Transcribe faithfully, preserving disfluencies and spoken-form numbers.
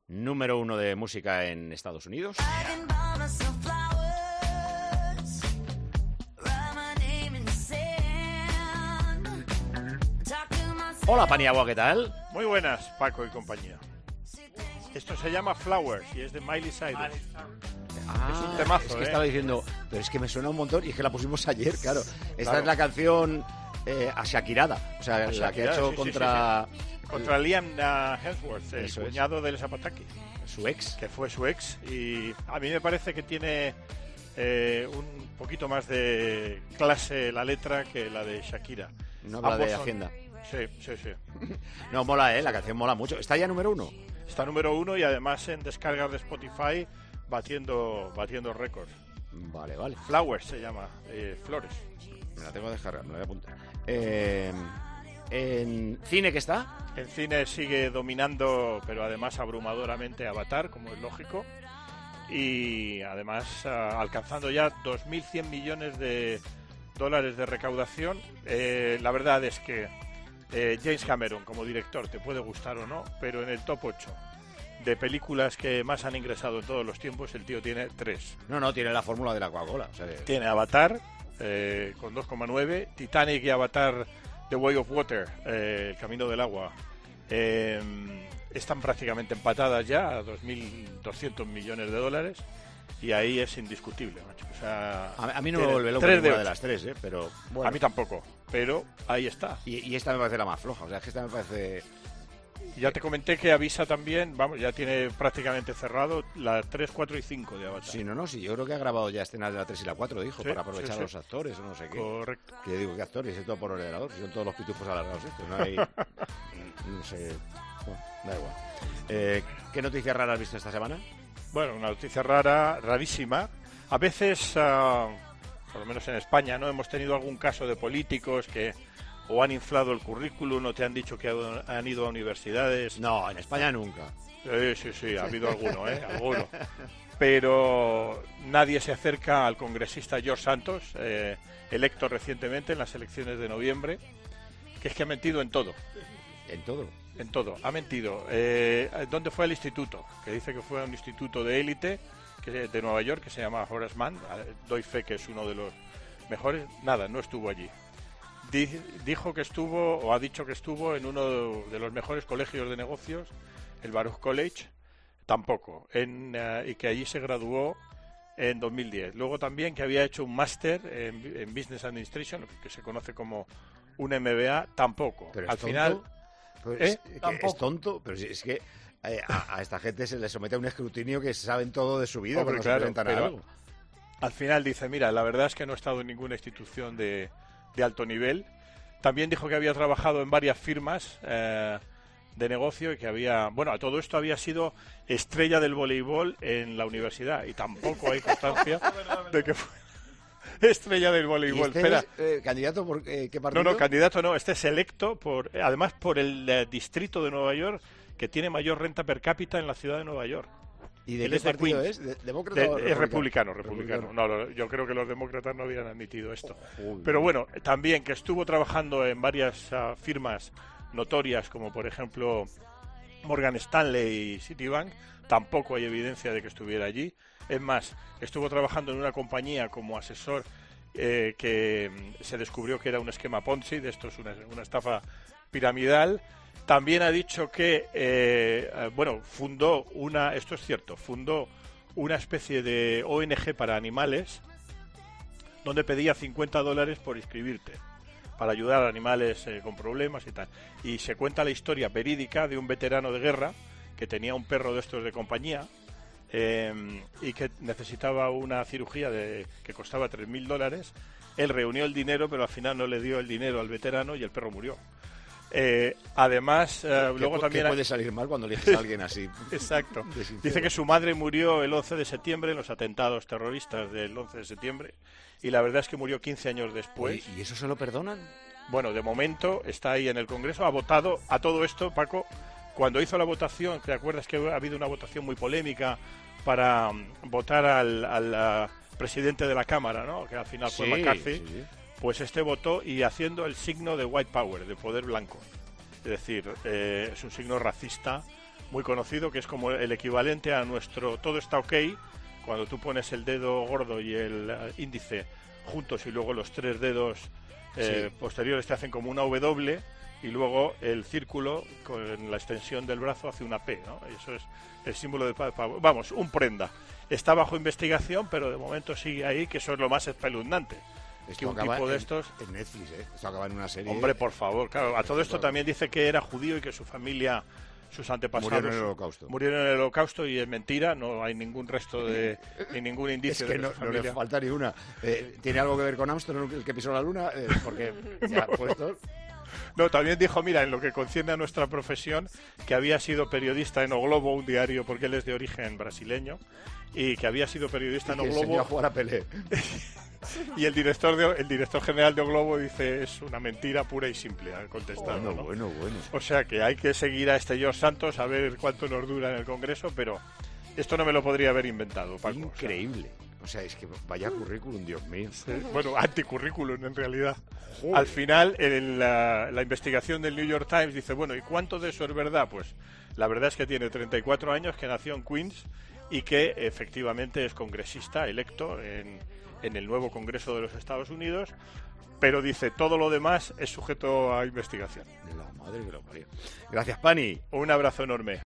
número uno de música en Estados Unidos. Hola, Paniagua, ¿qué tal? Muy buenas, Paco y compañía. Esto se llama Flowers y es de Miley Cyrus. Ah, es un temazo, es que ¿eh? estaba diciendo, pero es que me suena un montón y es que la pusimos ayer, claro. Esta Claro. es la canción eh, Ashakirada, o sea, A la que Shakira, ha hecho sí, sí, contra sí, sí. Contra Liam uh, Hemsworth, el Eso es. cuñado de Elsa Pataki, su ex. que fue su ex. Y a mí me parece que tiene eh, un poquito más de clase la letra que la de Shakira. No habla Ambos de son- Hacienda. Sí, sí, sí. No, mola, ¿eh? La canción mola mucho. ¿Está ya número uno? Está número uno y además en descargas de Spotify batiendo, batiendo récords. Vale, vale. Flowers se llama, eh, Flores. Me la tengo que descargar, me la voy a apuntar. Eh, ¿En cine qué está? En cine sigue dominando, pero además abrumadoramente, Avatar, como es lógico. Y además ah, alcanzando ya dos mil cien millones de dólares de recaudación. Eh, la verdad es que eh, James Cameron, como director, te puede gustar o no, pero en el top ocho de películas que más han ingresado en todos los tiempos, el tío tiene tres. No, no, tiene la fórmula de la Coca-Cola. O sea, que- Tiene Avatar eh, con dos coma nueve, Titanic y Avatar The Way of Water, eh, El Camino del Agua, eh, están prácticamente empatadas ya a dos mil doscientos millones de dólares y ahí es indiscutible, macho. O sea, a, a mí no me tiene vuelve loco tres de ninguna de ocho. las tres, ¿eh? Pero bueno. A mí tampoco, pero ahí está. Y, y esta me parece la más floja, o sea, es que esta me parece... Ya te comenté que avisa también, vamos, ya tiene prácticamente cerrado la tres, cuatro y cinco de Avatar. Sí, no, no, sí, yo creo que ha grabado ya escenas de la tres y la cuatro, dijo, Sí, para aprovechar sí, a los sí. actores o no sé qué. Correcto. Que yo digo, ¿qué actores? Es todo por ordenador, si son todos los pitufos alargados estos, no hay... no sé... Bueno, da igual. Eh, ¿Qué noticias raras has visto esta semana? Bueno, una noticia rara, rarísima. A veces, ah, por lo menos en España, no hemos tenido algún caso de políticos que o han inflado el currículum o te han dicho que ha- han ido a universidades. No, en España nunca. Sí, sí, sí, ha habido alguno, ¿eh? Alguno. Pero nadie se acerca al congresista George Santos, eh, electo recientemente en las elecciones de noviembre, que es que ha mentido en todo. En todo. En todo, ha mentido. Eh, ¿Dónde fue el instituto? Que dice que fue un instituto de élite que, de Nueva York que se llama Horace Mann. Eh, Doy fe que es uno de los mejores. Nada, no estuvo allí. Di- dijo que estuvo, o ha dicho que estuvo en uno de los mejores colegios de negocios, el Baruch College. Tampoco. En, eh, y que allí se graduó en dos mil diez. Luego también que había hecho un máster en, en Business Administration, que se conoce como un M B A. Tampoco. Pero es Al tonto. final... Pues ¿Eh? es, que Tampoco. es tonto, pero si- es que eh, a, a esta gente se les somete a un escrutinio que saben todo de su vida Hombre, cuando claro, se presentan a pero algo. Al final dice, mira, la verdad es que no he estado en ninguna institución de, de alto nivel. También dijo que había trabajado en varias firmas eh, de negocio y que había... Bueno, a todo esto había sido estrella del voleibol en la universidad y tampoco hay constancia de que fue estrella del ¿Y voleibol. este Espera. es, eh, candidato por eh, qué partido? No, no, candidato no. Este es electo, por, además por el eh, distrito de Nueva York que tiene mayor renta per cápita en la ciudad de Nueva York. ¿Y de él qué es de partido Queens. es? ¿De- ¿Demócrata De- o es republicano, republicano. No, no, yo creo que los demócratas no habían admitido esto. Joder. Pero bueno, también que estuvo trabajando en varias ah, firmas notorias, como por ejemplo Morgan Stanley y Citibank, tampoco hay evidencia de que estuviera allí. Es más, estuvo trabajando en una compañía como asesor eh, que mm, se descubrió que era un esquema Ponzi, de esto es una, una estafa piramidal. También ha dicho que, eh, eh, bueno, fundó una, esto es cierto, fundó una especie de O N G para animales donde pedía cincuenta dólares por inscribirte para ayudar a animales eh, con problemas y tal. Y se cuenta la historia verídica de un veterano de guerra que tenía un perro de estos de compañía eh, y que necesitaba una cirugía de, que costaba tres mil dólares. Él reunió el dinero, pero al final no le dio el dinero al veterano y el perro murió. Eh, además, eh, ¿Qué, luego pu- también... qué ha- puede salir mal cuando eliges a alguien así? Exacto. De sincero. Dice que su madre murió el once de septiembre en los atentados terroristas del once de septiembre y la verdad es que murió quince años después. Oye, ¿y eso se lo perdonan? Bueno, de momento está ahí en el Congreso, ha votado a todo esto, Paco. Cuando hizo la votación, ¿te acuerdas que ha habido una votación muy polémica para um, votar al, al ah, presidente de la Cámara, ¿no? Que al final fue Sí, McCarthy? sí, sí. Pues este votó y haciendo el signo de white power, de poder blanco. Es decir, eh, es un signo racista muy conocido, que es como el equivalente a nuestro todo está ok, cuando tú pones el dedo gordo y el uh, índice juntos y luego los tres dedos eh, sí. posteriores te hacen como una W y luego el círculo con la extensión del brazo hace una P, ¿no? Eso es el símbolo de pavo. Vamos, un prenda. Está bajo investigación, pero de momento sigue ahí, que eso es lo más espeluznante. Esto que un acaba tipo de en, estos... en Netflix, ¿eh? Esto acaba en una serie... Hombre, por favor, claro. A todo esto también dice que era judío y que su familia, sus antepasados... Murieron en el holocausto. Murieron en el holocausto y es mentira, no hay ningún resto de... ni ningún indicio es que de no, su no familia. le falta ni una. Eh, ¿Tiene algo que ver con Armstrong, el que pisó la luna? Eh, porque ya puestos... No, también dijo, mira, en lo que concierne a nuestra profesión, que había sido periodista en O Globo, un diario, porque él es de origen brasileño, y que había sido periodista y en O que Globo... enseñó a jugar a Pelé. Y el director de, el director general de O Globo dice, es una mentira pura y simple, al contestar. Bueno, ¿no? bueno, bueno. O sea que hay que seguir a este George Santos a ver cuánto nos dura en el Congreso, pero esto no me lo podría haber inventado, Paco. Increíble. O sea, es que vaya currículum, Dios mío. Sí. Bueno, anticurrículum en realidad. Joder. Al final, en la, la investigación del New York Times dice, bueno, ¿y cuánto de eso es verdad? Pues la verdad es que tiene treinta y cuatro años, que nació en Queens y que efectivamente es congresista electo en, en el nuevo Congreso de los Estados Unidos, pero dice, todo lo demás es sujeto a investigación. De la madre que lo parió. Gracias, Pani. Un abrazo enorme.